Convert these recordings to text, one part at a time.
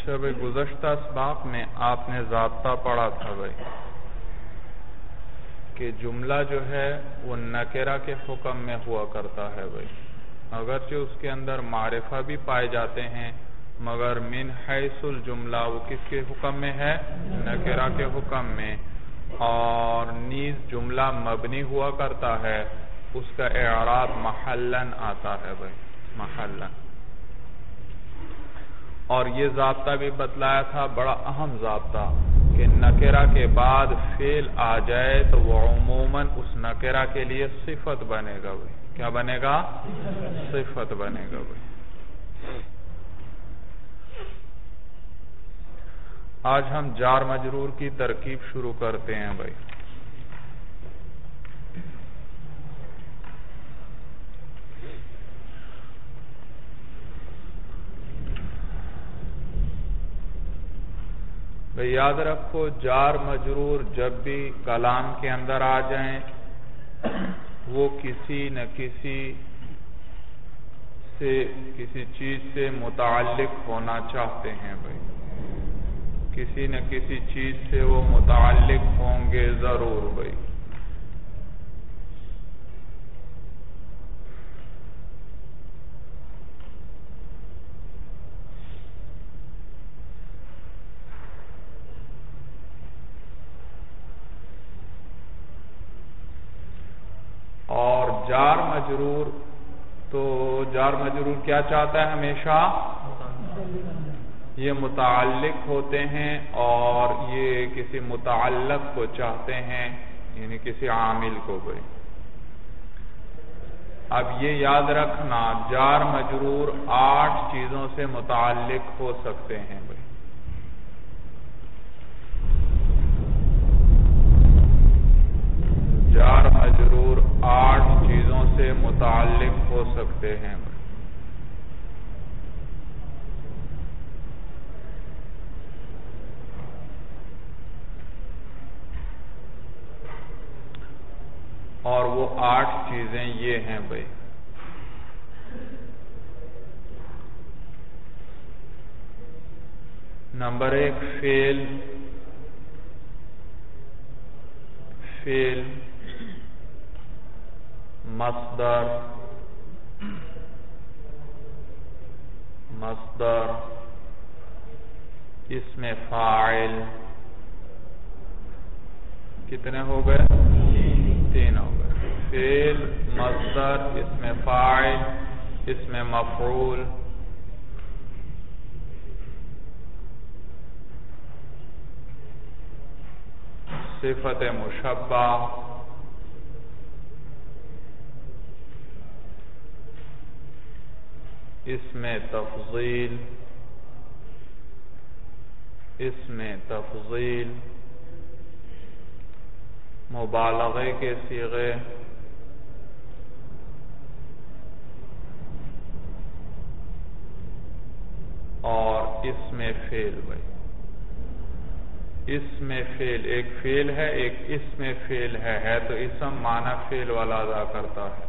اچھا بھائی، گزشتہ اسباق میں آپ نے ضابطہ پڑھا تھا بھائی کہ جملہ جو ہے وہ نکرہ کے حکم میں ہوا کرتا ہے بھائی، اگرچہ اس کے اندر معرفہ بھی پائے جاتے ہیں مگر من حیث الجملہ وہ کس کے حکم میں ہے؟ نکرہ کے حکم میں. اور نیز جملہ مبنی ہوا کرتا ہے، اس کا اعراب محلن آتا ہے بھائی، محلن. اور یہ ضابطہ بھی بتلایا تھا، بڑا اہم ضابطہ، کہ نکرہ کے بعد فعل آ جائے تو وہ عموماً اس نکرہ کے لیے صفت بنے گا بھائی. کیا بنے گا؟ صفت بنے گا بھائی. آج ہم جار مجرور کی ترکیب شروع کرتے ہیں بھائی. بھئی یاد رکھو، جار مجرور جب بھی کلام کے اندر آ جائیں وہ کسی نہ کسی چیز سے متعلق ہونا چاہتے ہیں بھئی، کسی نہ کسی چیز سے وہ متعلق ہوں گے ضرور بھئی. اور جار مجرور، تو جار مجرور کیا چاہتا ہے ہمیشہ؟ یہ متعلق ہوتے ہیں اور یہ کسی متعلق کو چاہتے ہیں، یعنی کسی عامل کو بھائی. اب یہ یاد رکھنا، جار مجرور 8 چیزوں سے متعلق ہو سکتے ہیں بھائی. جار مجرور 8 چیزوں سے متعلق ہو سکتے ہیں بھائی. اور وہ 8 چیزیں یہ ہیں بھائی. نمبر 1 فعل، مصدر، اسم فاعل. کتنے ہو گئے؟ 3 ہو گئے. فعل، مصدر، اسم فاعل، اسم مفعول. صفت مشبہ، اسم تفضیل، مبالغے کے صیغے، اور اسم فعل بھائی. اسم فعل ایک فعل ہے، ایک اسم فعل ہے تو اسم معنی فعل والا ادا کرتا ہے.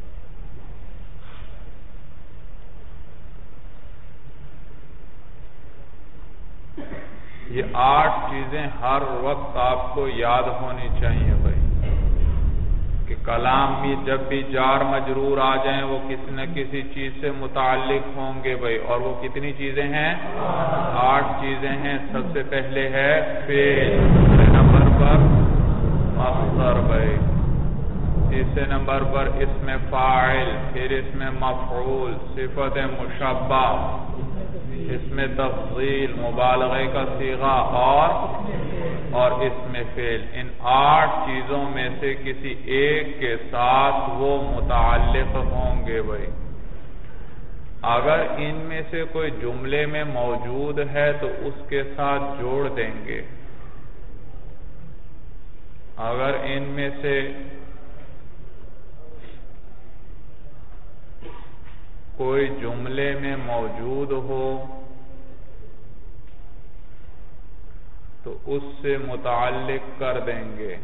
یہ 8 چیزیں ہر وقت آپ کو یاد ہونی چاہیے بھائی، کہ کلام میں جب بھی جار مجرور آ جائیں وہ کسی نہ کسی چیز سے متعلق ہوں گے بھائی. اور وہ کتنی چیزیں ہیں؟ 8 چیزیں ہیں. سب سے پہلے ہے فعل، دوسرے نمبر پر مصدر بھائی، تیسرے نمبر پر اسم فاعل، پھر اسم مفعول، صفت مشبہ، اسم تفضیل، مبالغے کا صیغہ، اور اسم فعل. ان 8 چیزوں میں سے کسی ایک کے ساتھ وہ متعلق ہوں گے بھائی. اگر ان میں سے کوئی جملے میں موجود ہے تو اس کے ساتھ جوڑ دیں گے. اگر ان میں سے کوئی جملے میں موجود ہو تو اس سے متعلق کر دیں گے.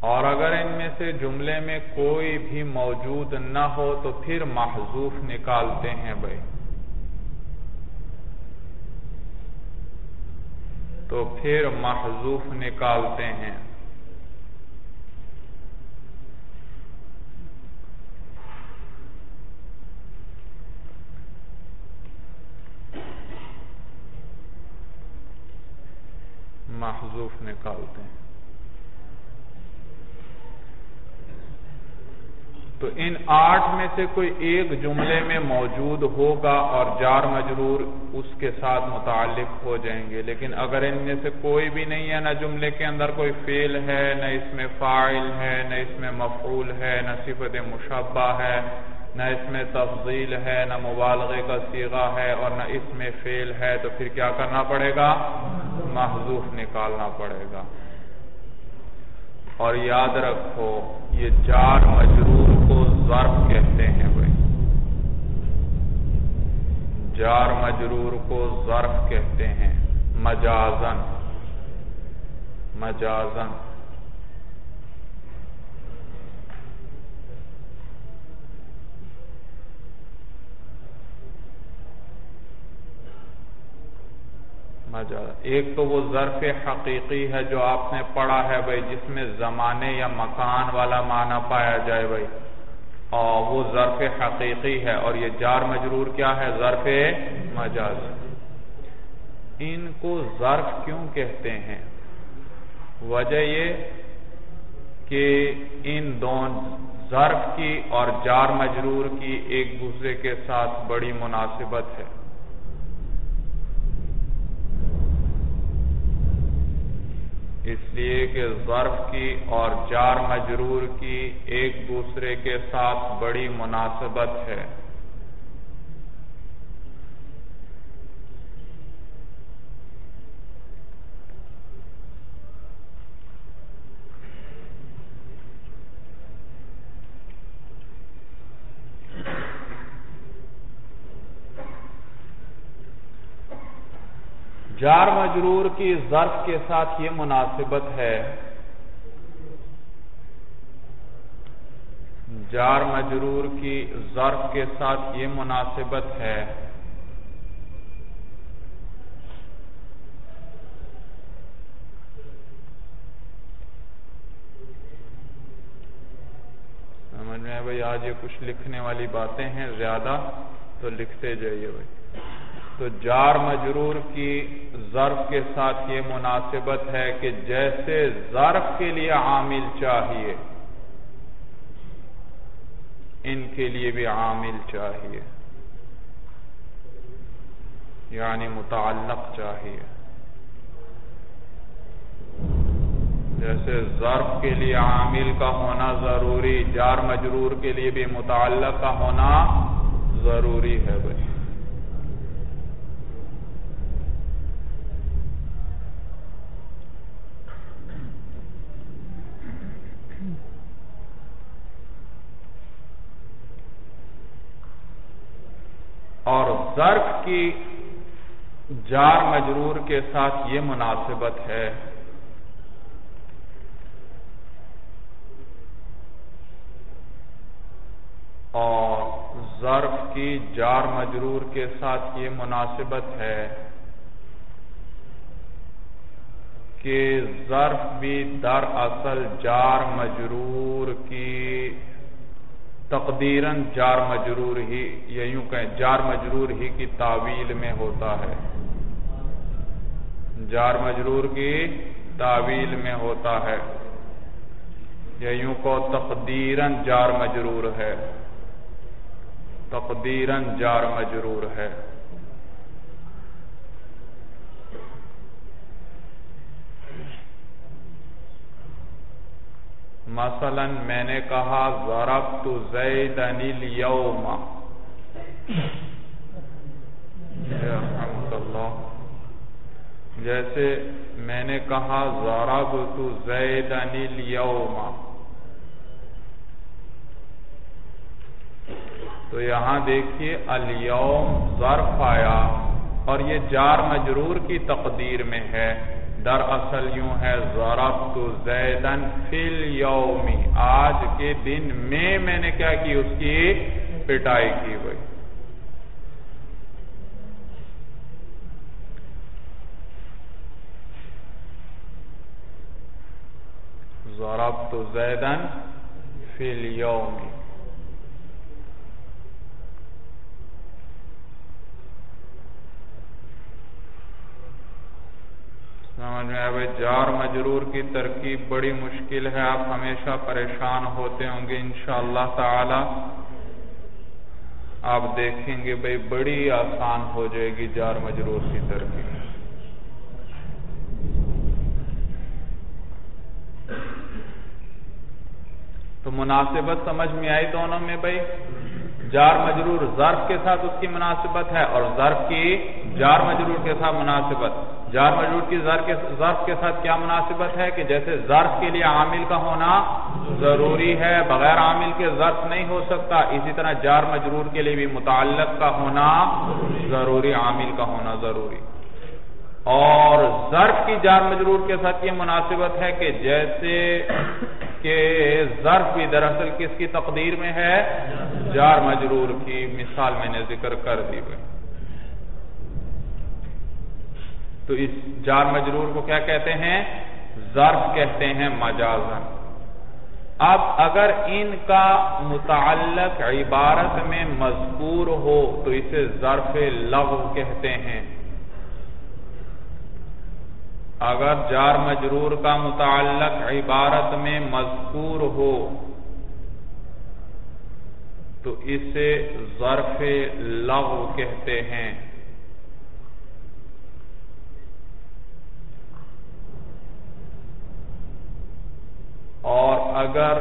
اور اگر ان میں سے جملے میں کوئی بھی موجود نہ ہو تو پھر محذوف نکالتے ہیں بھائی، تو پھر محذوف نکالتے ہیں۔ محذوف نکالتے ہیں۔ تو ان 8 میں سے کوئی ایک جملے میں موجود ہوگا اور جار مجرور اس کے ساتھ متعلق ہو جائیں گے، لیکن اگر ان میں سے کوئی بھی نہیں ہے، نہ جملے کے اندر کوئی فعل ہے، نہ اس میں فاعل ہے، نہ اس میں مفعول ہے، نہ صفت مشبہ ہے، نہ اس میں تفضیل ہے، نہ مبالغے کا صیغہ ہے، اور نہ اس میں فعل ہے، تو پھر کیا کرنا پڑے گا؟ محذوف نکالنا پڑے گا۔ اور یاد رکھو یہ جار مجرور کو ظرف کہتے ہیں بھائی، جار مجرور کو ظرف کہتے ہیں مجازن، مجازن۔ ایک تو وہ ظرف حقیقی ہے جو آپ نے پڑھا ہے بھائی، جس میں زمانے یا مکان والا معنی پایا جائے بھائی، اور وہ ظرف حقیقی ہے، اور یہ جار مجرور کیا ہے؟ ظرف مجاز۔ ان کو ظرف کیوں کہتے ہیں؟ وجہ یہ کہ ان دونوں ظرف کی اور جار مجرور کی ایک دوسرے کے ساتھ بڑی مناسبت ہے۔ اس لیے کہ ظرف کی اور جار مجرور کی ایک دوسرے کے ساتھ بڑی مناسبت ہے۔ جار مجرور کی ظرف کے ساتھ یہ مناسبت ہے، جار مجرور کی ظرف کے ساتھ یہ مناسبت ہے سمجھ میں بھائی؟ آج یہ کچھ لکھنے والی باتیں ہیں زیادہ، تو لکھتے جائیے بھائی۔ تو جار مجرور کی ظرف کے ساتھ یہ مناسبت ہے کہ جیسے ظرف کے لیے عامل چاہیے، ان کے لیے بھی عامل چاہیے، یعنی متعلق چاہیے۔ جیسے ظرف کے لیے عامل کا ہونا ضروری، جار مجرور کے لیے بھی متعلق کا ہونا ضروری ہے بھائی۔ اور ظرف کی جار مجرور کے ساتھ یہ مناسبت ہے اور ظرف کی جار مجرور کے ساتھ یہ مناسبت ہے کہ ظرف بھی دراصل جار مجرور کی تقدیراً جار مجرور ہی، یا یوں کہیں جار مجرور ہی کی تعویل میں ہوتا ہے، جار مجرور کی تعویل میں ہوتا ہے، یا یوں کو تقدیراً جار مجرور ہے، تقدیراً جار مجرور ہے۔ مثلا میں نے کہا ضربت زیدن اليوم، رحمۃ اللہ، جیسے میں نے کہا ضربت زیدن اليوم، تو یہاں دیکھیے الیوم ظرف آیا اور یہ جار مجرور کی تقدیر میں ہے، دراصل یوں ہے ضربت زیدن فی الیوم، آج کے دن میں نے کیا کی، اس کی پٹائی کی بھائی. ضربت زیدن فی الیوم. سمجھ میں آیا بھائی؟ جار مجرور کی ترکیب بڑی مشکل ہے، آپ ہمیشہ پریشان ہوتے ہوں گے. انشاءاللہ تعالی آپ دیکھیں گے بھائی بڑی آسان ہو جائے گی جار مجرور کی ترکیب. تو مناسبت سمجھ میں آئی دونوں میں بھائی؟ جار مجرور ظرف کے ساتھ اس کی مناسبت ہے، اور ظرف کی جار مجرور کے ساتھ مناسبت. جار مجرور کی ظرف کے ساتھ کیا مناسبت ہے کہ جیسے ظرف کے لیے عامل کا ہونا ضروری ہے، بغیر عامل کے ظرف نہیں ہو سکتا، اسی طرح جار مجرور کے لیے بھی متعلق کا ہونا ضروری، عامل کا ہونا ضروری. اور ظرف کی جار مجرور کے ساتھ یہ مناسبت ہے کہ جیسے کہ ظرف بھی دراصل کس کی تقدیر میں ہے، جار مجرور کی. مثال میں نے ذکر کر دی بھائی. تو اس جار مجرور کو کیا کہتے ہیں؟ ظرف کہتے ہیں مجازن. اب اگر ان کا متعلق عبارت میں مذکور ہو تو اسے ظرف لغو کہتے ہیں. اگر جار مجرور کا متعلق عبارت میں مذکور ہو تو اسے ظرف لغو کہتے ہیں. اور اگر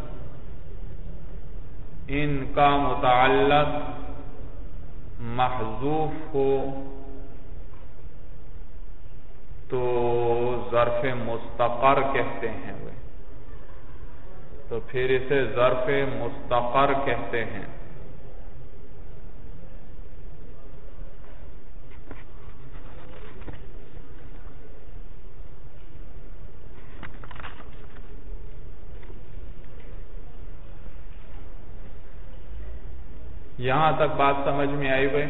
ان کا متعلق محذوف ہو تو ظرف مستقر کہتے ہیں بھائی. تو پھر اسے ظرف مستقر کہتے ہیں. یہاں تک بات سمجھ میں آئی بھائی؟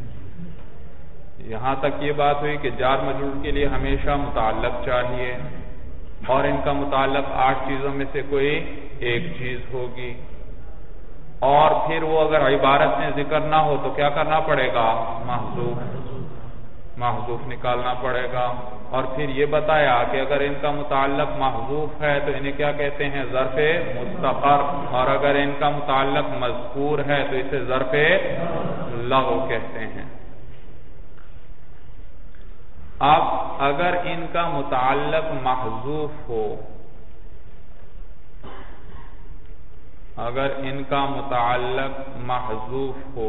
یہاں تک یہ بات ہوئی کہ جار مجرور کے لیے ہمیشہ متعلق چاہیے، اور ان کا متعلق 8 چیزوں میں سے کوئی ایک چیز ہوگی. اور پھر وہ اگر عبارت میں ذکر نہ ہو تو کیا کرنا پڑے گا؟ محذوف نکالنا پڑے گا. اور پھر یہ بتایا کہ اگر ان کا متعلق محذوف ہے تو انہیں کیا کہتے ہیں؟ ظرف مستقر. اور اگر ان کا متعلق مذکور ہے تو اسے ظرف لغو کہتے ہیں. اب اگر ان کا متعلق محذوف ہو، اگر ان کا متعلق محذوف ہو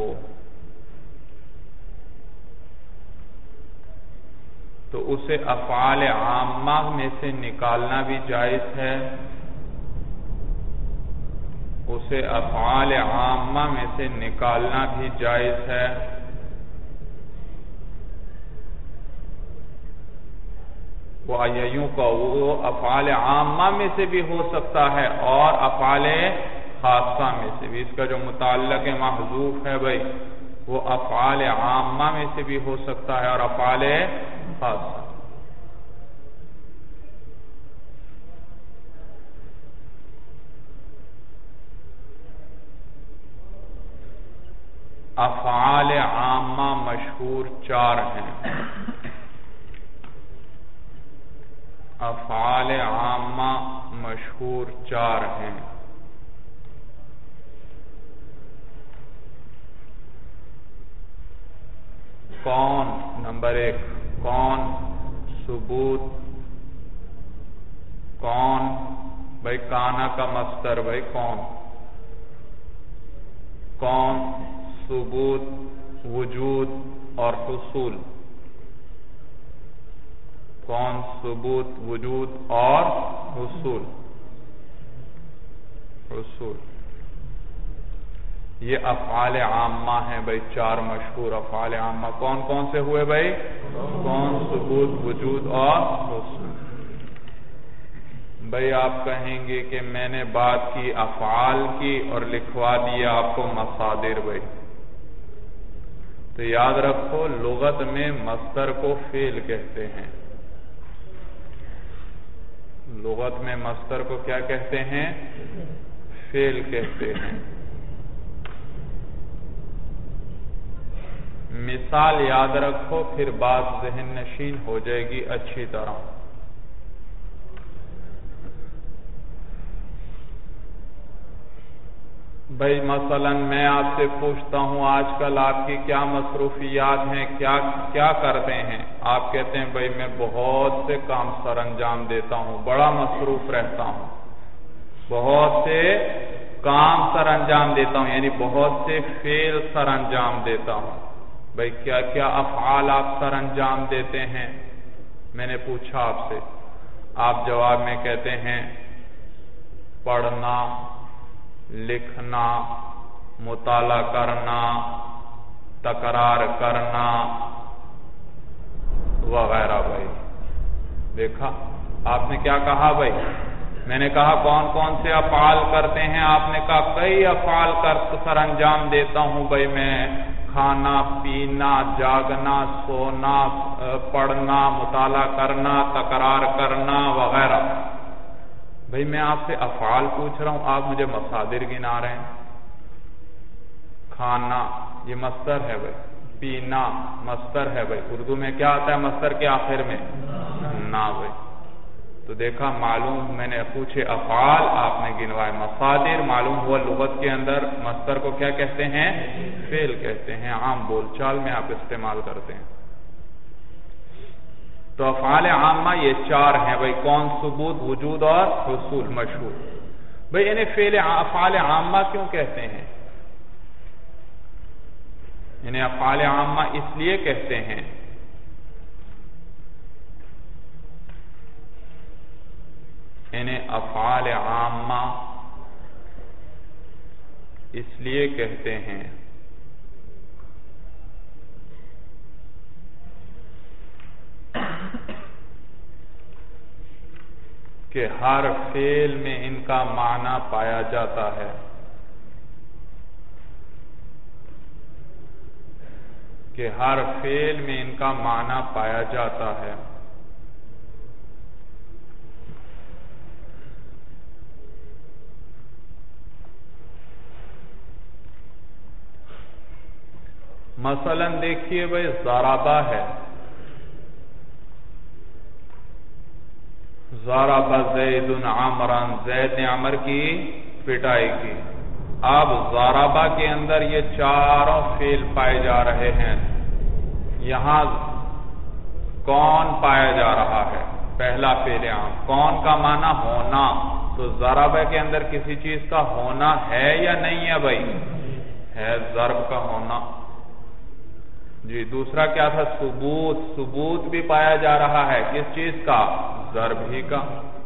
تو اسے افعال عامہ میں سے نکالنا بھی جائز ہے. اسے افعال عامہ میں سے نکالنا بھی جائز ہے. وہ یوں کہ وہ افعال عامہ میں سے بھی ہو سکتا ہے اور افعال خاصہ میں سے بھی. اس کا جو متعلق محذوف ہے بھائی وہ افعال عامہ میں سے بھی ہو سکتا ہے اور افعال خاصہ. افعال عامہ مشہور 4 ہیں. افعال عامہ مشہور 4 ہیں. کون؟ نمبر 1 کون؟ ثبوت. کون بھائی؟ کانا کا مصدر بھائی کون. کون، ثبوت، وجود اور حصول. کون، ثبوت، وجود اور حصول. یہ افعال عامہ ہیں بھائی، 4 مشہور افعال عامہ کون کون سے ہوئے بھائی؟ کون، ثبوت، وجود اور حصول۔ بھائی آپ کہیں گے کہ میں نے بات کی افعال کی اور لکھوا دیا آپ کو مصادر بھائی، تو یاد رکھو لغت میں مصدر کو فعل کہتے ہیں، لغت میں مصدر کو کیا کہتے ہیں؟ فعل کہتے ہیں۔ مثال یاد رکھو پھر بات ذہن نشین ہو جائے گی اچھی طرح۔ بھائی مثلا میں آپ سے پوچھتا ہوں آج کل آپ کی کیا مصروفیات ہیں، کیا کرتے ہیں؟ آپ کہتے ہیں بھائی میں بہت سے کام سر انجام دیتا ہوں، بڑا مصروف رہتا ہوں، بہت سے کام سر انجام دیتا ہوں، یعنی بہت سے فعل سر انجام دیتا ہوں۔ بھائی کیا کیا افعال آپ سر انجام دیتے ہیں؟ میں نے پوچھا آپ سے، آپ جواب میں کہتے ہیں پڑھنا، لکھنا، مطالعہ کرنا، تکرار کرنا وغیرہ۔ بھائی دیکھا آپ نے کیا کہا بھائی؟ میں نے کہا کون کون سے افعال کرتے ہیں؟ آپ نے کہا کئی افعال سر انجام دیتا ہوں بھائی میں، کھانا، پینا، جاگنا، سونا، پڑھنا، مطالعہ کرنا، تکرار کرنا وغیرہ۔ بھائی میں آپ سے افعال پوچھ رہا ہوں، آپ مجھے مصادر گنا رہے ہیں۔ کھانا یہ مصدر ہے بھائی، پینا مصدر ہے بھائی، اردو میں کیا آتا ہے مصدر کے آخر میں؟ نا بھائی۔ تو دیکھا معلوم، میں نے پوچھے افعال، آپ نے گنوائے مصادر، معلوم ہوا لغت کے اندر مصدر کو کیا کہتے ہیں؟ فعل کہتے ہیں، عام بول چال میں آپ استعمال کرتے ہیں۔ تو افعال عامہ یہ 4 ہیں بھائی، کون، ثبوت، وجود اور حصول مشہور۔ بھائی انہیں افعال عامہ کیوں کہتے ہیں؟ انہیں افعال عامہ اس لیے کہتے ہیں انہیں افعال عامہ اس لیے کہتے ہیں کہ ہر فعل میں ان کا معنی پایا جاتا ہے، کہ ہر فعل میں ان کا معنی پایا جاتا ہے۔ مثلا دیکھیے بھائی ضربہ ہے، ضرب زید عمرا، زید نے عمر کی پٹائی کی۔ اب ضربہ کے اندر یہ 4 فعل پائے جا رہے ہیں، یہاں کون پایا جا رہا ہے؟ پہلا فعل عام، کون کا معنی ہونا، تو ضربہ کے اندر کسی چیز کا ہونا ہے یا نہیں ہے بھائی؟ ہے، ضرب کا ہونا۔ جی دوسرا کیا تھا؟ ثبوت، ثبوت بھی پایا جا رہا ہے، کس چیز کا؟ ضرب ہی کا۔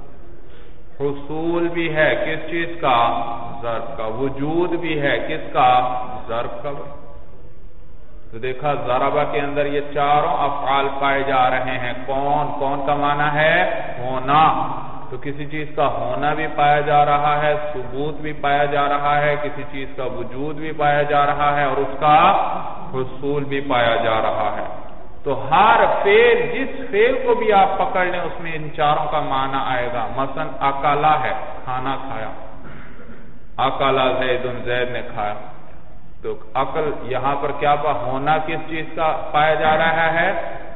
حصول بھی ہے، کس چیز کا؟ ضرب کا۔ وجود بھی ہے، کس کا؟ ضرب کا۔ تو دیکھا ضربہ کے اندر یہ 4 افعال پائے جا رہے ہیں، کون کون کا معنی ہے؟ ہونا، تو کسی چیز کا ہونا بھی پایا جا رہا ہے، ثبوت بھی پایا جا رہا ہے، کسی چیز کا وجود بھی پایا جا رہا ہے، اور اس کا حصول بھی پایا جا رہا ہے۔ تو ہر فعل، جس فعل کو بھی آپ پکڑ لیں اس میں ان 4 کا معنی آئے گا۔ مثلا اکلا ہے، کھانا کھایا، اکلا زید، زید نے کھایا، تو عقل یہاں پر کیا ہونا کس چیز کا پایا جا رہا ہے؟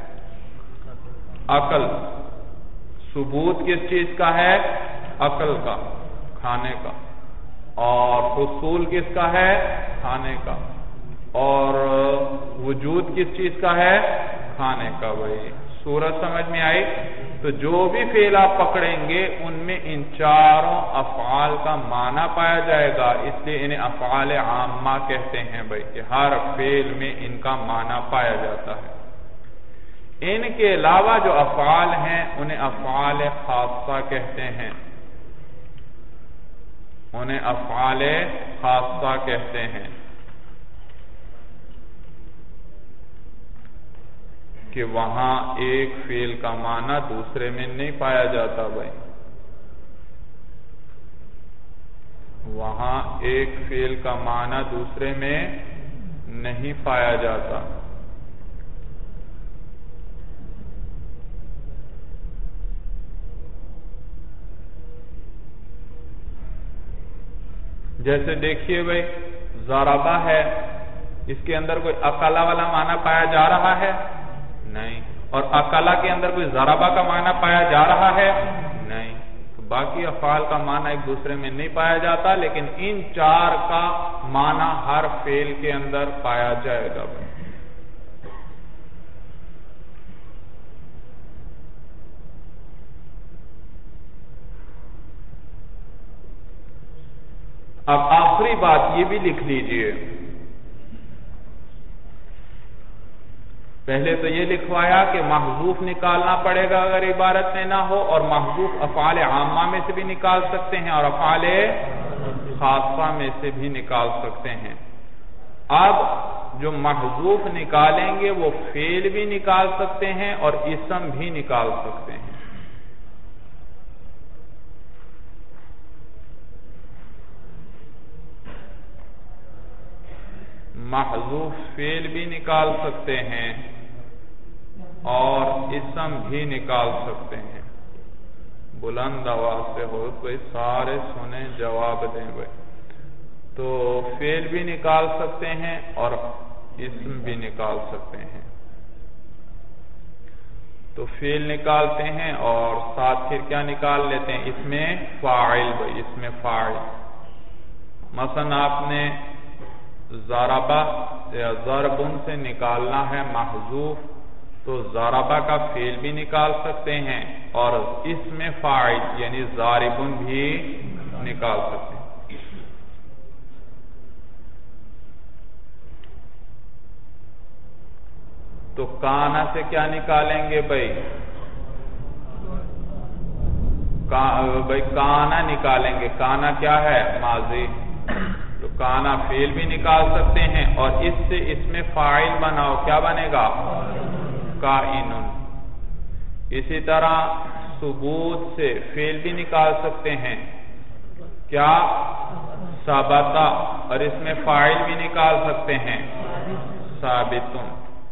عقل۔ ثبوت کس چیز کا ہے؟ عقل کا، کھانے کا۔ اور حصول کس کا ہے؟ کھانے کا۔ اور وجود کس چیز کا ہے؟ کھانے کا۔ بھائی صورت سمجھ میں آئی؟ تو جو بھی فعل آپ پکڑیں گے ان میں ان 4 افعال کا معنی پایا جائے گا، اس لیے انہیں افعال عامہ کہتے ہیں بھائی، کہ ہر فعل میں ان کا معنی پایا جاتا ہے۔ ان کے علاوہ جو افعال ہیں انہیں افعال خاصہ کہتے ہیں۔ انہیں افعال خاصہ کہتے ہیں، کہ وہاں ایک فعل کا معنی دوسرے میں نہیں پایا جاتا بھائی، وہاں ایک فعل کا معنی دوسرے میں نہیں پایا جاتا۔ جیسے دیکھیے بھائی ضربہ ہے، اس کے اندر کوئی اکلا والا معنی پایا جا رہا ہے؟ نہیں۔ اور اکلا کے اندر کوئی ضربہ کا معنی پایا جا رہا ہے؟ نہیں۔ تو باقی افعال کا معنی ایک دوسرے میں نہیں پایا جاتا، لیکن ان چار کا معنی ہر فعل کے اندر پایا جائے گا بھائی۔ اب آخری بات یہ بھی لکھ لیجئے، پہلے تو یہ لکھوایا کہ محذوف نکالنا پڑے گا اگر عبارت میں نہ ہو، اور محذوف افعال عامہ میں سے بھی نکال سکتے ہیں اور افعال خاصہ میں سے بھی نکال سکتے ہیں۔ اب جو محذوف نکالیں گے وہ فعل بھی نکال سکتے ہیں اور اسم بھی نکال سکتے ہیں۔ محذوف فعل بھی نکال سکتے ہیں اور اسم بھی نکال سکتے ہیں۔ بلند آواز سے ہو تو سارے سنیں، جواب دیں بھائی۔ تو فعل بھی نکال سکتے ہیں اور اسم بھی نکال سکتے ہیں۔ تو فعل نکالتے ہیں اور ساتھ پھر کیا نکال لیتے ہیں؟ اس میں فاعل بھائی، اس میں فاعل۔ مثلا آپ نے ضربہ یا ضربن سے نکالنا ہے محذوف، تو ضربہ کا فعل بھی نکال سکتے ہیں اور اس میں فاعل یعنی ضاربن بھی نکال سکتے ہیں۔ تو کانا سے کیا نکالیں گے بھائی؟ کانا نکالیں گے، کانا کیا ہے؟ ماضی۔ تو کانا فعل بھی نکال سکتے ہیں اور اس سے اس میں فاعل بناؤ، کیا بنے گا؟ کائنن۔ اسی طرح ثبوت سے فعل بھی نکال سکتے ہیں، کیا؟ ثبتا، اور اس میں فاعل بھی نکال سکتے ہیں، ثابتن۔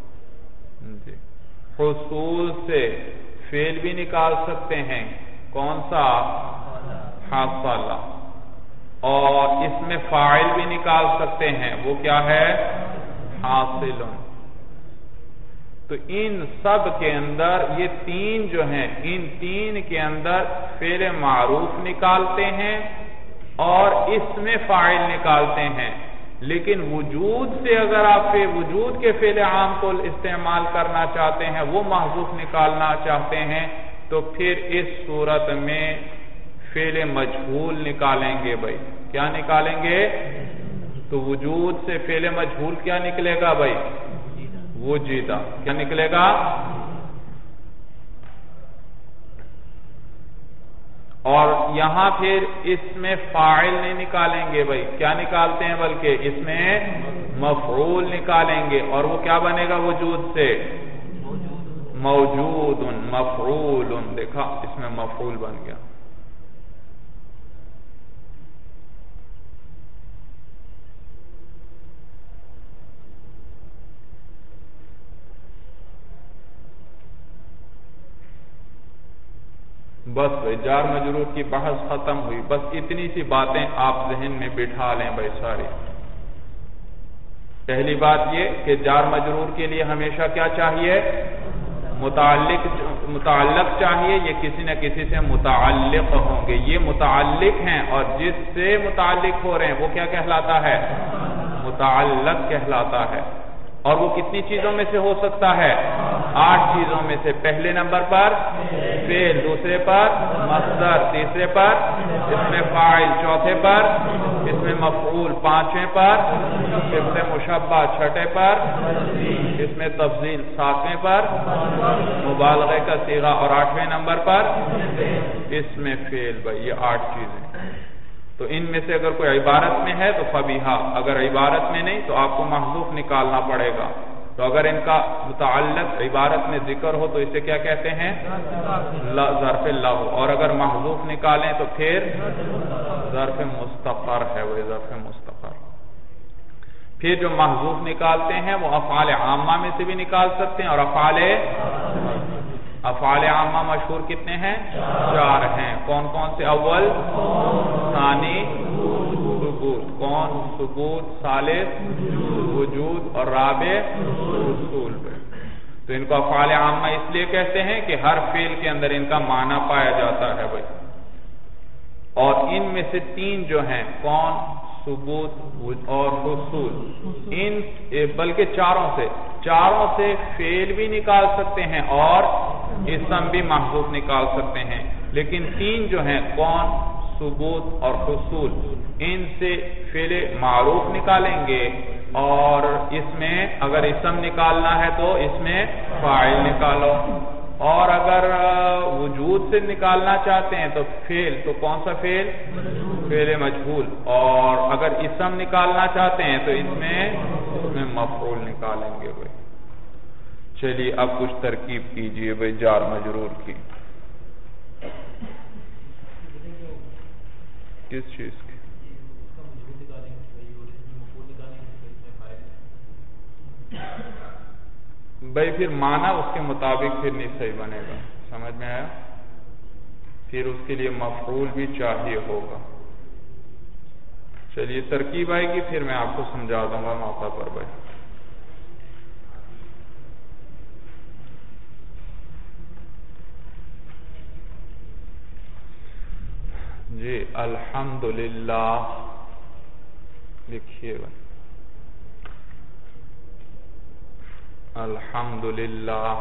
حصول سے فعل بھی نکال سکتے ہیں، کون سا؟ حصل۔ اور اس میں فاعل بھی نکال سکتے ہیں، وہ کیا ہے؟ حاصل۔ تو ان سب کے اندر یہ تین جو ہیں، ان تین کے اندر فعل معروف نکالتے ہیں اور اس میں فاعل نکالتے ہیں، لیکن وجود سے اگر آپ وجود کے فعل عام کو استعمال کرنا چاہتے ہیں، وہ محذوف نکالنا چاہتے ہیں، تو پھر اس صورت میں فعل مجہول نکالیں گے بھائی۔ کیا نکالیں گے؟ تو وجود سے فعل مجہول کیا نکلے گا بھائی؟ وجیدہ۔ کیا نکلے گا؟ اور یہاں پھر اس میں فاعل نہیں نکالیں گے بھائی، کیا نکالتے ہیں؟ بلکہ اس میں مفعول نکالیں گے، اور وہ کیا بنے گا وجود سے؟ موجود، مفعول۔ دیکھا، اس میں مفعول بن گیا۔ بس بھائی جار مجرور کی بحث ختم ہوئی، بس اتنی سی باتیں آپ ذہن میں بٹھا لیں بھائی ساری۔ پہلی بات یہ کہ جار مجرور کے لیے ہمیشہ کیا چاہیے؟ متعلق چاہیے، یہ کسی نہ کسی سے متعلق ہوں گے، یہ متعلق ہیں اور جس سے متعلق ہو رہے ہیں وہ کیا کہلاتا ہے؟ متعلق کہلاتا ہے۔ اور وہ کتنی چیزوں میں سے ہو سکتا ہے؟ 8 چیزوں میں سے۔ پہلے نمبر پر فعل، دوسرے پر مصدر، تیسرے پر اس میں فاعل، چوتھے پر اس میں مفعول، پانچویں پر اس میں مشبہ، چھٹے پر اس میں تفضیل، ساتویں پر مبالغے کا صیغہ اور 8ویں نمبر پر اس میں فعل۔ بھائی یہ 8 چیزیں۔ تو ان میں سے اگر کوئی عبارت میں ہے تو فبیہا، اگر عبارت میں نہیں تو آپ کو محذوف نکالنا پڑے گا. تو اگر ان کا متعلق عبارت میں ذکر ہو تو اسے کیا کہتے ہیں؟ ظرف لغو. اور اگر محذوف نکالیں تو پھر ظرف مستقر ہے، وہ ظرف مستقر. پھر جو محذوف نکالتے ہیں وہ افعال عامہ میں سے بھی نکال سکتے ہیں، اور افعال عامہ مشہور کتنے ہیں؟ 4 ہیں. کون کون سے؟ اول، ثانی، ثبوت. کون؟ ثبوت، ثالث وجود، اور رابع حصول. تو ان کو افعال عامہ اس لیے کہتے ہیں کہ ہر فعل کے اندر ان کا معنی پایا جاتا ہے بھائی. اور ان میں سے 3 جو ہیں، کون؟ ثبوت اور حصول. ان بلکہ چاروں سے فعل بھی نکال سکتے ہیں اور اسم بھی محذوف نکال سکتے ہیں. لیکن 3 جو ہیں، کون؟ ثبوت اور حصول، ان سے فعل معروف نکالیں گے، اور اس میں اگر اسم نکالنا ہے تو اس میں فاعل نکالو. اور اگر وجود سے نکالنا چاہتے ہیں تو فعل، تو کون سا فعل؟ فعل مجہول. اور اگر اسم نکالنا چاہتے ہیں تو اس میں مفعول نکالیں گے بھائی. چلیے اب کچھ ترکیب کیجئے بھائی جار مجرور کی. کس چیز کی؟ بھائی پھر معنی اس کے مطابق پھر نہیں صحیح بنے گا. سمجھ میں آیا؟ پھر اس کے لیے مفعول بھی چاہیے ہوگا. چلیے ترکیب آئے گی پھر میں آپ کو سمجھا دوں گا موقع پر بھائی. جی الحمدللہ لکھیے بھائی. الحمدللہ.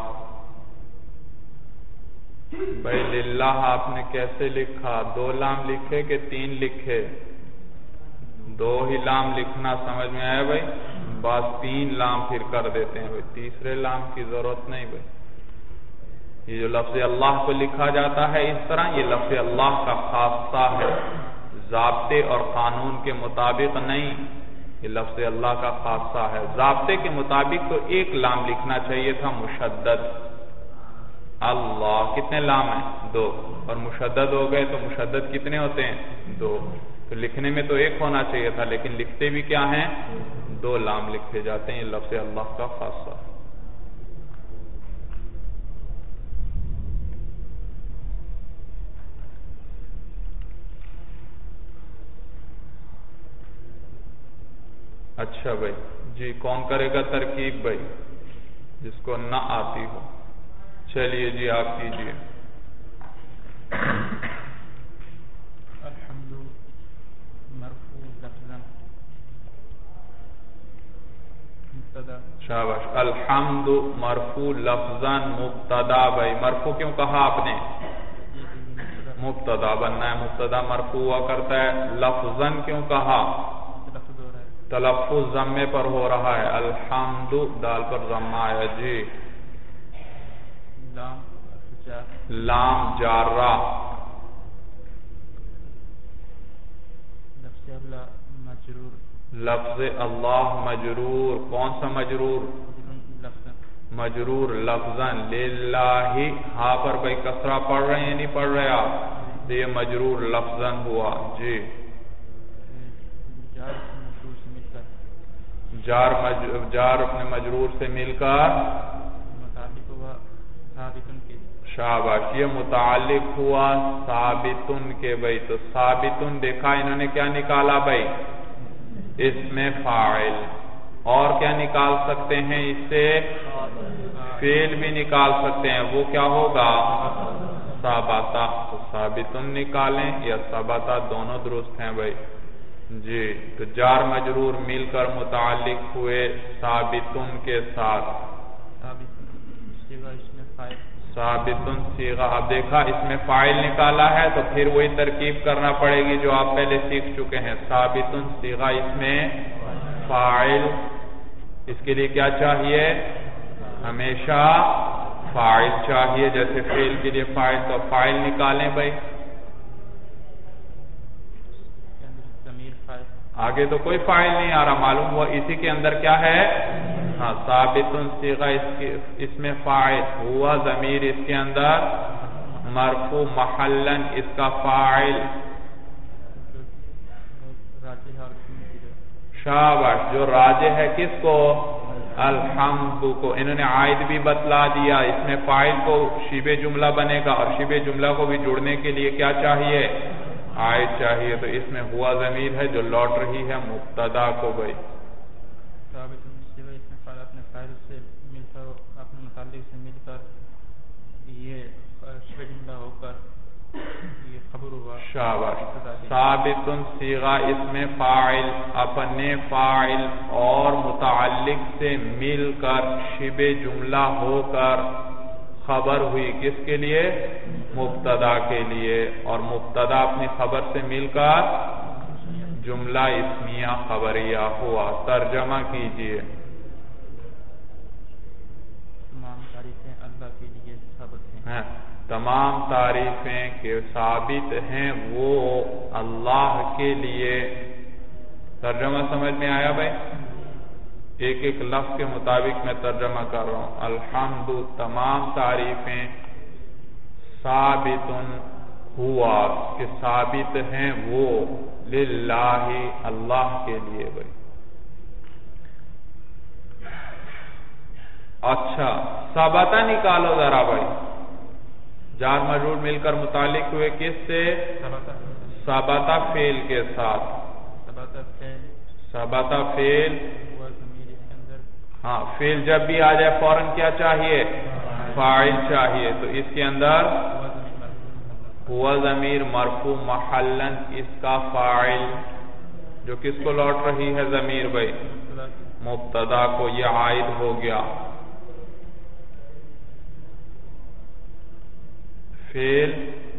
بھائی للہ آپ نے کیسے لکھا؟ 2 لام لکھے کہ 3 لکھے؟ 2 ہی لام لکھنا سمجھ میں آیا بھائی؟ بس 3 لام پھر کر دیتے ہیں بھائی، تیسرے لام کی ضرورت نہیں بھائی. یہ جو لفظ اللہ کو لکھا جاتا ہے اس طرح، یہ لفظ اللہ کا خاصہ ہے، ضابطے اور قانون کے مطابق نہیں. یہ لفظ اللہ کا خاصہ ہے. ضابطے کے مطابق تو 1 لام لکھنا چاہیے تھا مشدد. اللہ کتنے لام ہیں؟ 2. اور مشدد ہو گئے تو مشدد کتنے ہوتے ہیں؟ 2. تو لکھنے میں تو 1 ہونا چاہیے تھا، لیکن لکھتے بھی کیا ہیں؟ 2 لام لکھے جاتے ہیں. یہ لفظ اللہ کا خاصہ. اچھا بھائی جی، کون کرے گا ترکیب بھائی جس کو نہ آتی ہو؟ چلیے جی آپ کیجئے. الحمد مرفوع لفظاً مبتدا. شاباش. الحمد مرفوع لفظاً مبتدا. بھائی مرفوع کیوں کہا آپ نے؟ مبتدا بننا ہے، مبتدا مرفوع ہوا کرتا ہے. لفظاً کیوں کہا؟ تلفظ ضمے پر ہو رہا ہے. الحمد دال پر ضمہ آیا. جی لام جارہ. لفظ اللہ مجرور. لفظ اللہ مجرور. کون سا مجرور؟ مجرور لفظاً. للہ ہاں پر بھائی کسرہ پڑھ رہے ہیں یا نہیں پڑھ رہے آپ؟ تو یہ مجرور لفظاً ہوا. جی جار اپنے مجرور سے مل کر متعلق ہوا ثابتن کے. شاباش. یہ متعلق ہوا ثابتن کے. بھائی تو ثابتن دیکھا انہوں نے کیا نکالا بھائی؟ اس میں فاعل. اور کیا نکال سکتے ہیں اس سے؟ فعل بھی نکال سکتے ہیں. وہ کیا ہوگا؟ ثابتا. تو ثابتن نکالیں یا ثابتا دونوں درست ہیں بھائی. جی تو جار مجرور مل کر متعلق ہوئے ثابتن کے ساتھ. ثابتن صیغہ. اب دیکھا اس میں فاعل نکالا ہے تو پھر وہی ترکیب کرنا پڑے گی جو آپ پہلے سیکھ چکے ہیں. ثابتن صیغہ اس میں فاعل. اس کے لیے کیا چاہیے؟ ہمیشہ فاعل چاہیے. جیسے فعل کے لیے فاعل تو فاعل نکالیں بھائی. آگے تو کوئی فاعل نہیں آ رہا، معلوم ہوا اسی کے اندر کیا ہے؟ ہاں ثابت صیغہ اس میں فاعل، ہوا ضمیر اس کے اندر مرفوع، محلن اس کا فاعل، شاباش، جو راجح ہے کس کو؟ الحمد کو۔ انہوں نے عائد بھی بتلا دیا، اس میں فاعل کو شبہ جملہ بنے گا، اور شبہ جملہ کو بھی جڑنے کے لیے کیا چاہیے؟ عائد چاہیے، تو اس میں ہوا ضمیر ہے جو لوٹ رہی ہے مبتدا کو بھائی۔ ثابت صیغہ اس میں اپنے فاعل سے مل کر، اپنے متعلق سے مل کر یہ شبہ جملہ ہو کر یہ خبر ہوا۔ شاباش، ثابت صیغہ اس میں فاعل اپنے فاعل اور متعلق سے مل کر شبہ جملہ ہو کر خبر ہوئی، کس کے لیے؟ مبتدا کے لیے، اور مبتدا اپنی خبر سے مل کر جملہ اسمیہ خبریہ ہوا۔ ترجمہ کیجئے۔ تمام تعریفیں اللہ کے لیے ثابت ہیں، تمام تعریفیں کہ ثابت ہیں وہ اللہ کے لیے۔ ترجمہ سمجھ میں آیا بھائی؟ ایک ایک لفظ کے مطابق میں ترجمہ کر رہا ہوں۔ الحمد تمام تعریفیں، ثابت ہوا کہ ثابت ہیں وہ، للہ اللہ کے لیے بھائی۔ اچھا ثابتہ نکالو ذرا بھائی، جار مجرور مل کر متعلق ہوئے کس سے؟ ثابتہ فعل کے ساتھ۔ ثابتہ فعل، ہاں فعل جب بھی آ جائے فوراً کیا چاہیے؟ فاعل چاہیے، تو اس کے اندر ہوا ضمیر مرفوع محلن اس کا فاعل، جو کس کو لوٹ رہی ہے ضمیر بھائی؟ مبتدا کو، یہ عائد ہو گیا۔ فعل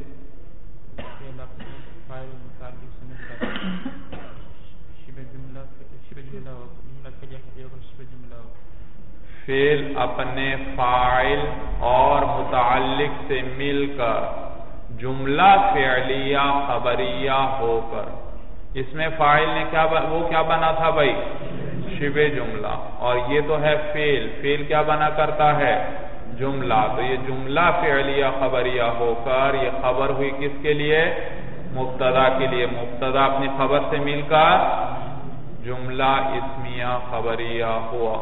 فعل اپنے فاعل اور متعلق سے مل کر جملہ فعلیہ خبریہ ہو کر، اس میں فاعل نے وہ کیا بنا تھا بھائی؟ شبہ جملہ، اور یہ تو ہے فعل، فعل کیا بنا کرتا ہے؟ جملہ، تو یہ جملہ فعلیہ خبریہ ہو کر یہ خبر ہوئی کس کے لیے؟ مبتدا کے لیے۔ مبتدا اپنی خبر سے مل کر جملہ اسمیہ خبریہ ہوا۔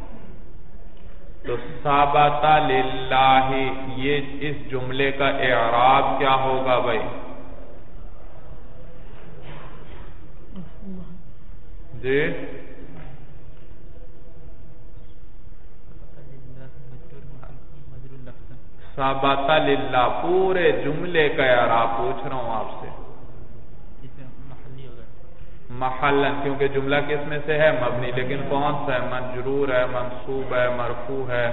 تو ثابت للہ، یہ اس جملے کا اعراب کیا ہوگا بھائی؟ جی ثابت للہ پورے جملے کا اعراب پوچھ رہا ہوں آپ سے۔ محلن، کیونکہ جملہ کس میں سے ہے؟ مبنی، لیکن کون سا ہے؟ مجرور ہے، منصوب ہے، مرفوع ہے؟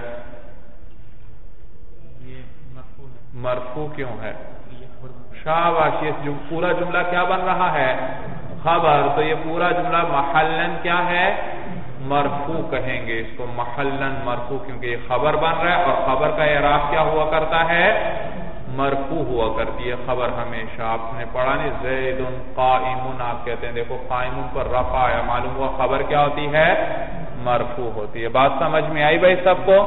مرفوع کیوں ہے؟ شاباش، یہ پورا جملہ کیا بن رہا ہے؟ خبر، تو یہ پورا جملہ محلن کیا ہے؟ مرفوع کہیں گے اس کو، محلن مرفوع، کیونکہ یہ خبر بن رہا ہے، اور خبر کا اعراب کیا ہوا کرتا ہے؟ مرفوع ہوا کرتی ہے خبر ہمیشہ۔ آپ نے پڑھا نہیں زید قائم، آپ کہتے ہیں دیکھو قائم پر رفع ہے، معلوم ہوا خبر کیا ہوتی ہے؟ مرفوع ہوتی ہے۔ بات سمجھ میں آئی بھائی سب کو؟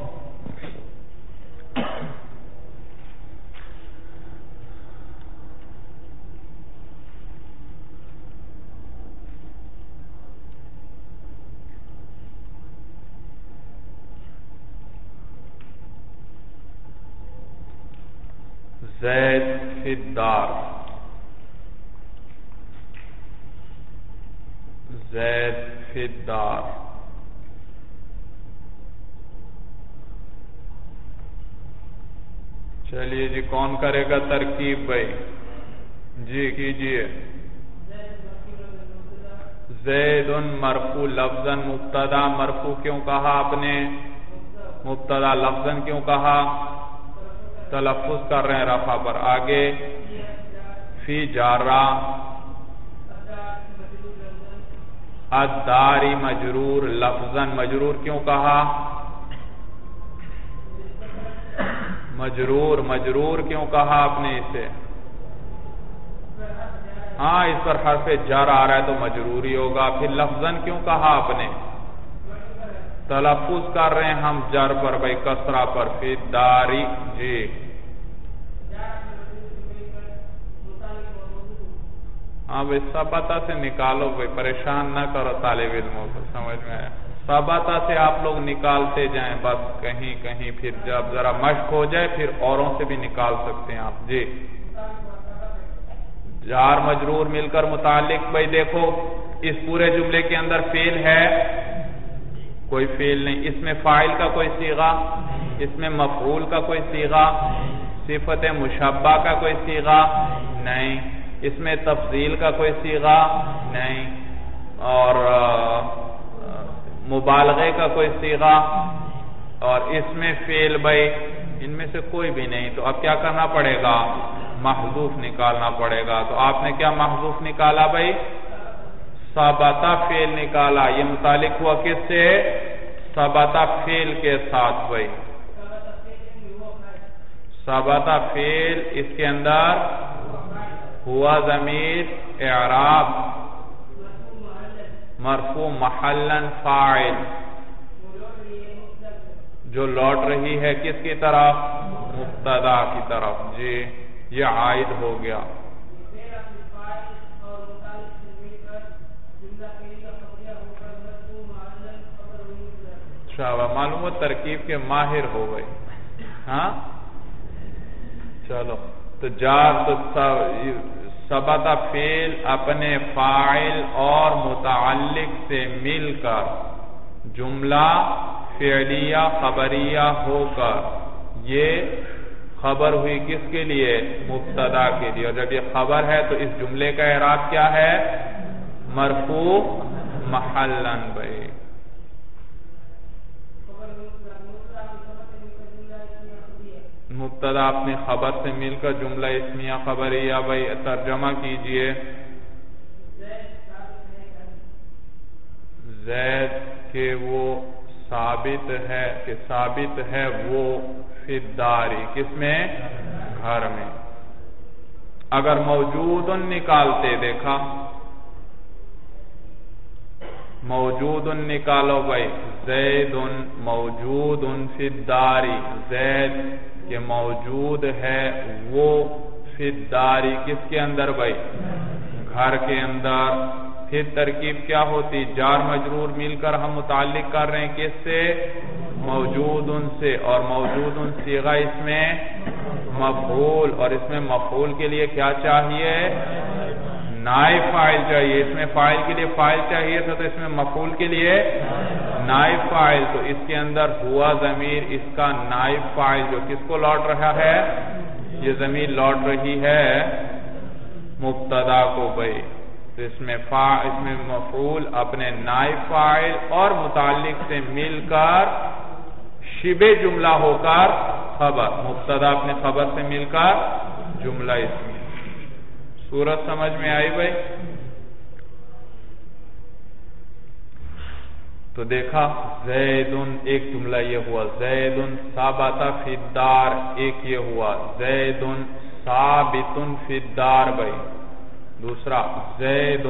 زید فی الدار، زید فی الدار۔ چلیے جی، کون کرے گا ترکیب بھائی؟ جی کیجئے۔ زید مرفوع لفظاً مبتدا، مرفوع کیوں کہا آپ نے؟ مبتدا لفظاً کیوں کہا؟ تلفظ کر رہے ہیں رفع پر۔ آگے فی جارہ، الداری مجرور لفظاً، مجرور کیوں کہا؟ مجرور کیوں کہا آپ نے اسے؟ ہاں اس پر حرف جر آ رہا ہے تو مجروری ہوگا. پھر لفظاً کیوں کہا آپ نے؟ تلفظ کر رہے ہیں ہم جر پر بھائی، کسرہ پر. فی الداری جی ہاں بھائی ثبتہ سے نکالو بھائی، پریشان نہ کرو طالب علموں کو. سمجھ میں آیا؟ ثبتہ سے آپ لوگ نکالتے جائیں بس کہیں کہیں، پھر جب ذرا مشق ہو جائے پھر اوروں سے بھی نکال سکتے ہیں آپ. جی جار مجرور مل کر متعلق. بھائی دیکھو اس پورے جملے کے اندر فعل ہے؟ کوئی فعل نہیں. اس میں فاعل کا کوئی صیغہ، اس میں مفعول کا کوئی صیغہ، صفت مشبہ کا کوئی صیغہ نہیں، اس میں تفضیل کا کوئی صیغہ نہیں، اور مبالغے کا کوئی صیغہ، اور اس میں فعل بھائی ان میں سے کوئی بھی نہیں. تو اب کیا کرنا پڑے گا؟ محذوف نکالنا پڑے گا. تو آپ نے کیا محذوف نکالا بھائی؟ ثبتہ فعل نکالا. یہ متعلق ہوا کس سے؟ ثبتہ فعل کے ساتھ بھائی. ثبتہ فعل اس کے اندر ہوا ضمیر اعراب مرفوع محلاً فاعل، جو لوٹ رہی ہے کس کی طرف؟ مبتدا کی طرف. جی یہ عائد ہو گیا. شاباش، معلوم ہو ترکیب کے ماہر ہو گئے. ہاں چلو تو جار تو ثبتہ فعل اپنے فاعل اور متعلق سے مل کر جملہ فعلیہ خبریہ ہو کر یہ خبر ہوئی کس کے لیے؟ مبتدا کے لیے. اور جب یہ خبر ہے تو اس جملے کا اعراب کیا ہے؟ مرفوع محلاً بھائی. مبتدا اپنی خبر سے مل کر جملہ اسمیہ خبریہ بھائی. ترجمہ کیجئے. زید کہ وہ ثابت ہے، کہ ثابت ہے وہ فی الداری، کس میں؟ گھر میں. اگر موجود نکالتے، دیکھا موجود نکالو بھائی. زید موجود فی الداری، زید کہ موجود ہے وہ فی الداری، کس کے اندر بھائی؟ گھر کے اندر. پھر ترکیب کیا ہوتی؟ جار مجرور مل کر ہم متعلق کر رہے ہیں کس سے؟ موجود سے. اور موجود صیغہ اس میں مفعول، اور اس میں مفعول کے لیے کیا چاہیے؟ نائب فاعل چاہیے. اس میں فاعل کے لیے فاعل چاہیے تھا، تو اس میں مفعول کے لیے نائب فاعل. تو اس کے اندر ہوا ضمیر اس کا نائب فاعل جو کس کو لوٹ رہا ہے؟ یہ ضمیر لوٹ رہی ہے مبتدا کو بھائی. تو اس میں مفعول اپنے نائب فاعل اور متعلق سے مل کر شبہ جملہ ہو کر خبر. مبتدا اپنے خبر سے مل کر جملہ اسمی. صورت سمجھ میں آئی بھائی؟ تو دیکھا زید ایک جملہ یہ ہوا، زید ثابت فی الدار ایک یہ ہوا، زید ثابت فی الدار بھائی. دوسرا زید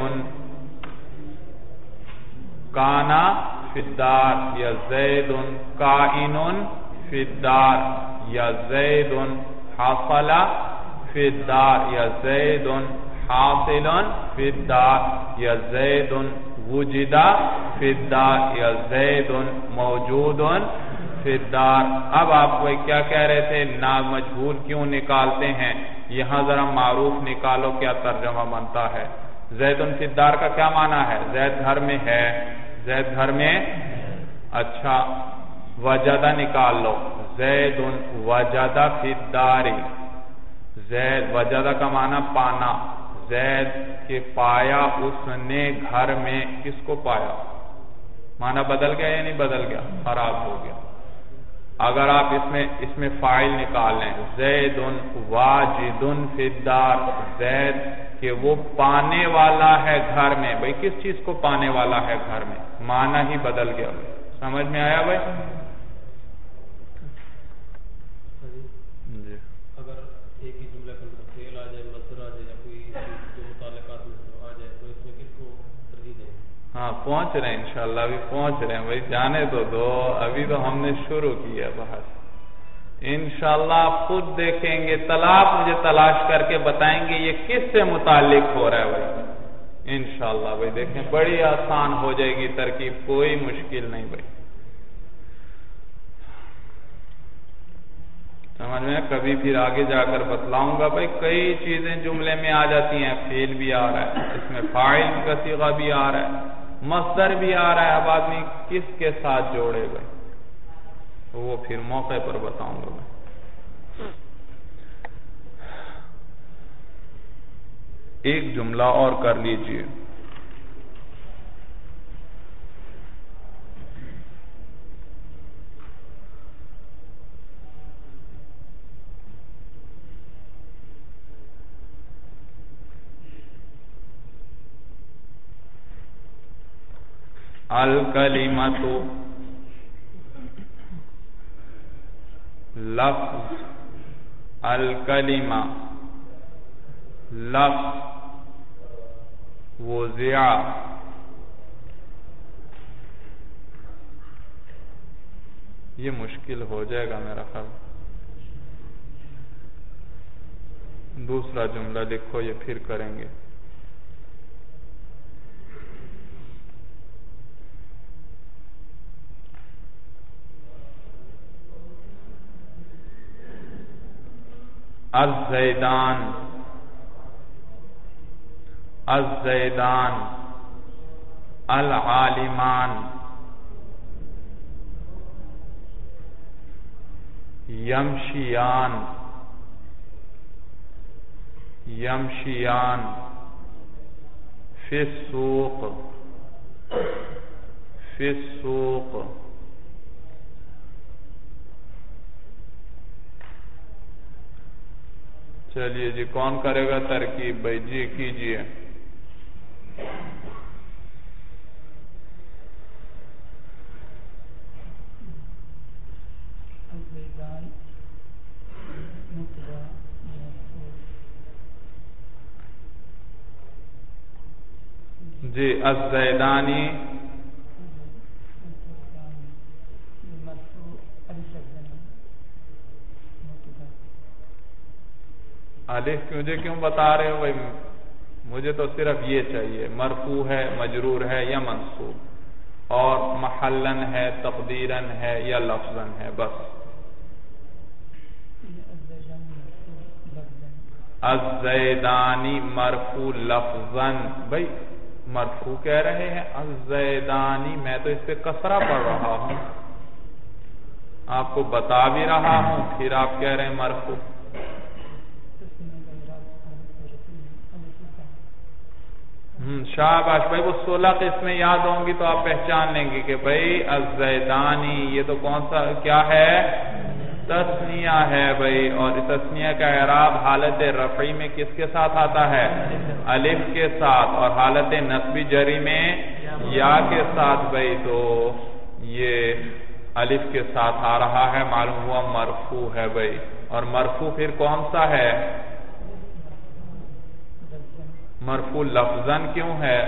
کانا فی الدار، یا زید کائن فی الدار، یا زید حاصل فی الدار، یا زید حاصل فی الدار، یا زید وجد فی الدار، یا زید موجود فی الدار. اب آپ کو کیا کہہ رہے تھے؟ نامجہول کیوں نکالتے ہیں؟ یہاں ذرا معروف نکالو کیا ترجمہ بنتا ہے. زید فی الدار کا کیا معنی ہے؟ زید گھر میں ہے. زید گھر میں. اچھا وجدہ نکال لو. زید وجد فی الدار. زید وجدہ کا معنی پانا. زید کے پایا اس نے گھر میں. کس کو پایا؟ معنی بدل گیا یا نہیں بدل گیا؟ خراب ہو گیا. اگر آپ اس میں فاعل نکال لیں، زید واجد فی الدار، زید کہ وہ پانے والا ہے گھر میں. بھئی کس چیز کو پانے والا ہے گھر میں؟ معنی ہی بدل گیا. سمجھ میں آیا بھائی؟ اگر ایک ہی جملے کے اندر فعل آ جائے، مصدر آ جائے، یا کوئی جو متعلقات پہنچ رہے ہیں انشاءاللہ، ابھی پہنچ رہے ہیں بھائی، جانے تو دو، ابھی تو ہم نے شروع کیا بحث۔ انشاءاللہ آپ خود دیکھیں گے، طلاق مجھے تلاش کر کے بتائیں گے یہ کس سے متعلق ہو رہا ہے بھائی، انشاءاللہ بھائی دیکھیں بڑی آسان ہو جائے گی ترکیب، کوئی مشکل نہیں بھائی، سمجھ میں؟ کبھی پھر آگے جا کر بتلاؤں گا بھائی، کئی چیزیں جملے میں آ جاتی ہیں، فعل بھی آ رہا ہے، اس میں فاعل کا صیغہ بھی آ رہا ہے، مصدر بھی آ رہا ہے، اب آدمی کس کے ساتھ جوڑے بھائی، تو وہ پھر موقع پر بتاؤں گا بھائی۔ ایک جملہ اور کر لیجئے، الکلمۃ لفظ، الکلمہ لفظ، وضع یہ مشکل ہو جائے گا میرا خیال، دوسرا جملہ لکھو، یہ پھر کریں گے۔ الزیدان، الزیدان، العالمان، یمشیان، یمشیان، فی السوق، فی السوق، چلیے جی کون کرے گا ترکیب بھائی، جی کیجئے۔ جی الزیدانی، الف مجھے کیوں بتا رہے ہو بھائی، مجھے تو صرف یہ چاہیے، مرفوع ہے، مجرور ہے یا منصوب، اور محلن ہے، تقدیرن ہے یا لفظن ہے، بس۔ الزیدانی مرفوع لفظن، بھائی مرفوع کہہ رہے ہیں، الزیدانی میں تو اس پہ کسرہ پڑھ رہا ہوں، آپ کو بتا بھی رہا ہوں، پھر آپ کہہ رہے ہیں مرفوع۔ شاباش بھائی، وہ 16 قسمیں یاد ہوں گی تو آپ پہچان لیں گے کہ بھائی الزیدانی یہ تو کون سا کیا ہے، تثنیہ ہے بھائی، اور تثنیہ کا اعراب حالت رفعی میں کس کے ساتھ آتا ہے، الف کے ساتھ، اور حالت نصبی جری میں یا کے ساتھ بھائی، تو یہ الف کے ساتھ آ رہا ہے، معلوم ہوا مرفوع ہے بھائی، اور مرفوع پھر کون سا ہے، مرفوع لفظاً کیوں ہے،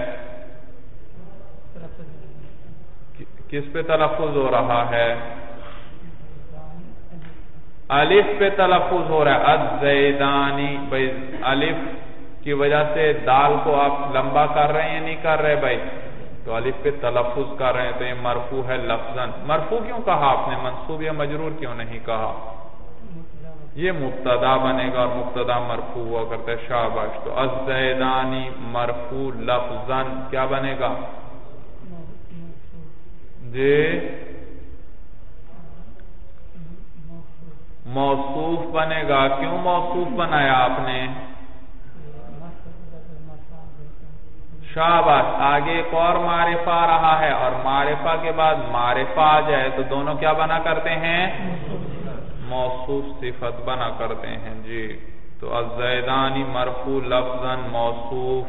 کس پہ تلفظ ہو رہا ہے، الف پہ تلفظ ہو رہا ہے، الزیدانی بھائی، الف کی وجہ سے دال کو آپ لمبا کر رہے ہیں یا نہیں کر رہے بھائی، تو الف پہ تلفظ کر رہے ہیں، تو یہ مرفوع ہے لفظاً۔ مرفوع کیوں کہا آپ نے، منصوب یا مجرور کیوں نہیں کہا، یہ مبتدا بنے گا، اور مبتدا مرفوع ہوا کرتا ہے، شاباش۔ تو الزیدانی مرفوع لفظاً کیا بنے گا جی، موصوف بنے گا۔ کیوں موصوف بنایا آپ نے، شاباش، آگے ایک اور معرفہ آ رہا ہے، اور معرفہ کے بعد معرفہ آ جائے تو دونوں کیا بنا کرتے ہیں، موصوف صفت بنا کرتے ہیں جی۔ تو الزیدانی مرفوع لفظاً موصوف،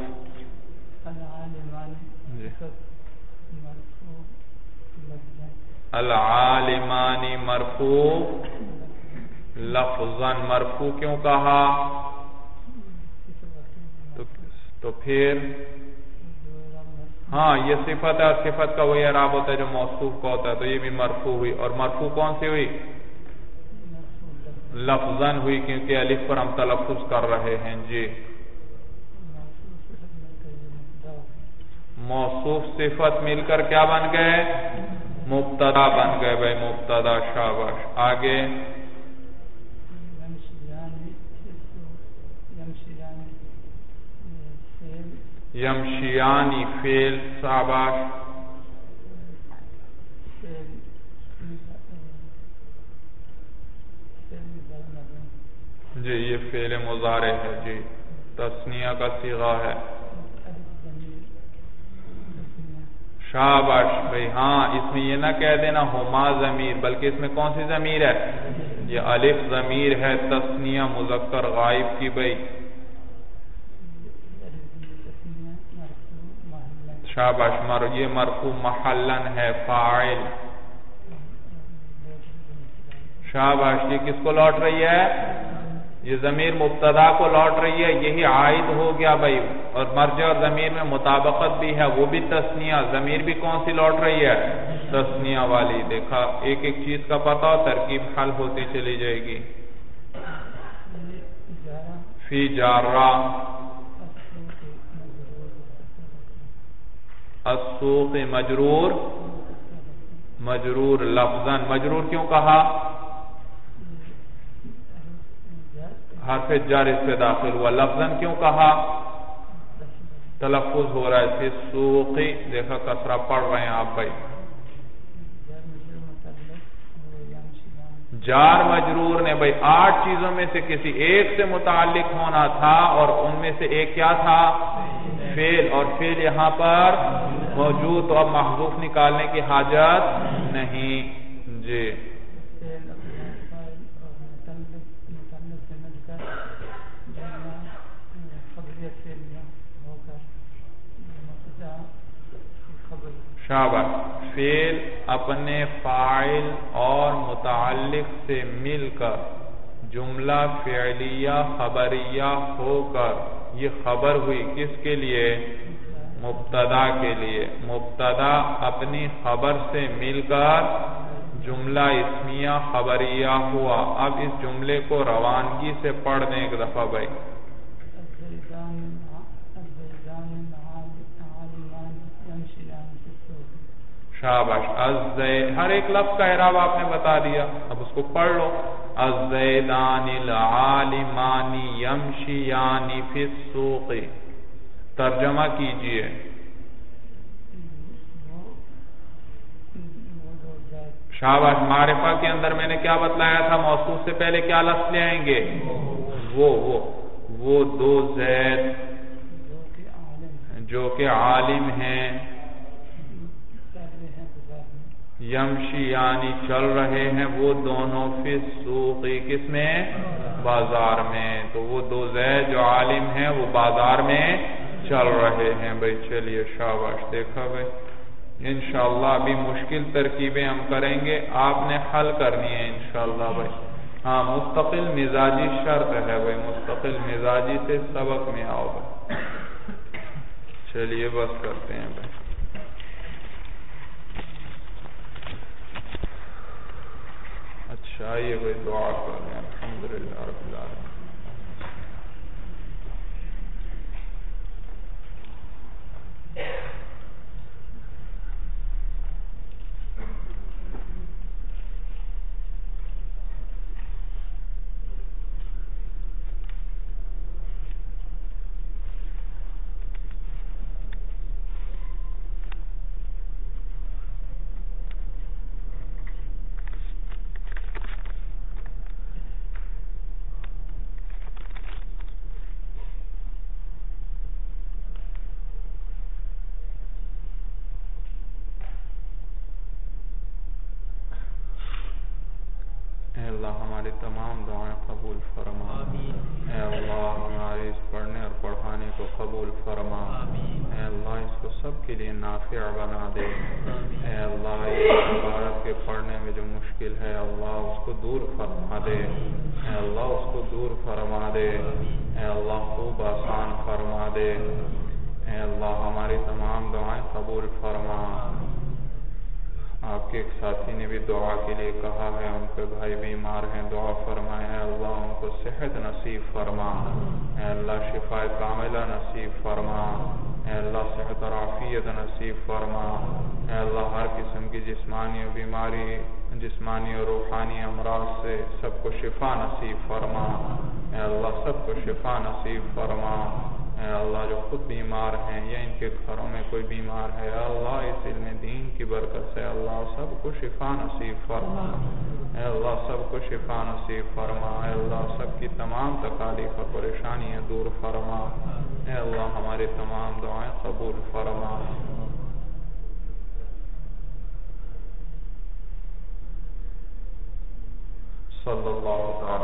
العالمانی مرفوع لفظاً، مرفوع کیوں کہا، تو پھر ہاں یہ صفت ہے اور صفت کا وہی اعراب ہوتا ہے جو موصوف کا ہوتا ہے، تو یہ بھی مرفوع ہوئی. اور مرفوع کون سی ہوئی؟ لفظاً ہوئی، کیونکہ الف پر ہم تلفظ کر رہے ہیں. جی موصوف صفت مل کر کیا بن گئے؟ مبتدا بن گئے بھائی، مبتدا. شاباش. آگے یمشیانی فعل. شاباش. جی یہ فعل مضارع ہے. جی تثنیہ کا صیغہ ہے. شاباش بھائی. ہاں اس میں یہ نہ کہہ دینا ہما ضمیر، بلکہ اس میں کون سی ضمیر ہے؟ یہ الف ضمیر ہے تثنیہ مذکر غائب کی بھائی. شاباش. یہ مرفوع محلن ہے فاعل. شاباش. یہ کس کو لوٹ رہی ہے؟ یہ ضمیر مبتدا کو لوٹ رہی ہے، یہی عائد ہو گیا بھائی. اور مرجع اور ضمیر میں مطابقت بھی ہے، وہ بھی تثنیہ. ضمیر بھی کون سی لوٹ رہی ہے؟ تثنیہ والی. دیکھا ایک ایک چیز کا پتہ ہو، ترکیب حل ہوتی چلی جائے گی. فی جارہ السوق مجرور. مجرور لفظاً. مجرور کیوں کہا؟ حرف جر اس پہ داخل ہوا. لفظاً کیوں کہا؟ تلفظ ہو رہا ہے اس سے. سوقی. دیکھا کسرہ پڑھ رہے ہیں آپ بھائی. جار مجرور نے بھائی 8 چیزوں میں سے کسی ایک سے متعلق ہونا تھا، اور ان میں سے ایک کیا تھا؟ فعل. اور فعل یہاں پر موجود، تو اب محذوف نکالنے کی حاجت نہیں. جی شاباش. فعل اپنے فاعل اور متعلق سے مل کر جملہ فعلیہ خبریہ ہو کر یہ خبر ہوئی. کس کے لیے؟ مبتدا کے لیے. مبتدا اپنی خبر سے مل کر جملہ اسمیہ خبریہ ہوا. اب اس جملے کو روانگی سے پڑھ دیں ایک دفعہ بھائی. شاباش. ہر ایک لفظ کا اعراب آپ نے بتا دیا، اب اس کو پڑھ لو. الزیدان العالمان یمشیان فی السوق. ترجمہ کیجئے. شاباش. معرفہ کے اندر میں نے کیا بتلایا تھا؟ موصوف سے پہلے کیا لفظ لے آئیں گے؟ وہ 2 زید جو کہ عالم ہیں. یمشی یعنی چل رہے ہیں وہ دونوں فی السوق. کس میں؟ بازار میں. تو وہ 2 زید جو عالم ہیں وہ بازار میں چل رہے ہیں بھائی. چلیے شاباش. دیکھا بھائی انشاءاللہ ابھی مشکل ترکیبیں ہم کریں گے، آپ نے حل کرنی ہے انشاءاللہ بھائی. ہاں مستقل مزاجی شرط ہے بھائی، مستقل مزاجی سے سبق میں آؤ بھائی. چلیے بس کرتے ہیں بھائی. اچھا آئیے بھائی دعا کریں. الحمدللہ رب العالمین. اے اللہ ہماری تمام دعائیں قبول فرما. اے اللہ ہمارے اس پڑھنے اور پڑھانے کو قبول فرما. اے اللہ اس کو سب کے لیے نافع بنا دے. اے اللہ اس عبارت کے پڑھنے میں جو مشکل ہے اللہ اس کو دور فرما دے. اے اللہ اس کو دور فرما دے. اے اللہ خوب آسان فرما دے. اے اللہ ہماری تمام دعائیں قبول فرما۔ آپ کے ایک ساتھی نے بھی دعا کے لیے کہا ہے، ان کے بھائی بیمار ہیں، دعا فرمائے۔ اے اللہ ان کو صحت نصیب فرما، اے اللہ شفا کاملہ نصیب فرما، اے اللہ صحت اور عافیت نصیب فرما، اے اللہ ہر قسم کی جسمانی بیماری، جسمانی اور روحانی امراض سے سب کو شفا نصیب فرما، اے اللہ سب کو شفا نصیب فرما۔ اے اللہ جو خود بیمار ہیں یا ان کے گھروں میں کوئی بیمار ہے، اے اللہ اس علم دین کی برکت سے اللہ سب کو شفا نصیب فرما، اے اللہ سب کو شفا نصیب فرما، اے اللہ سب کی تمام تکالیف اور پریشانیاں دور فرما، اے اللہ ہماری تمام دعائیں قبول فرما۔ صلی اللہ تعالی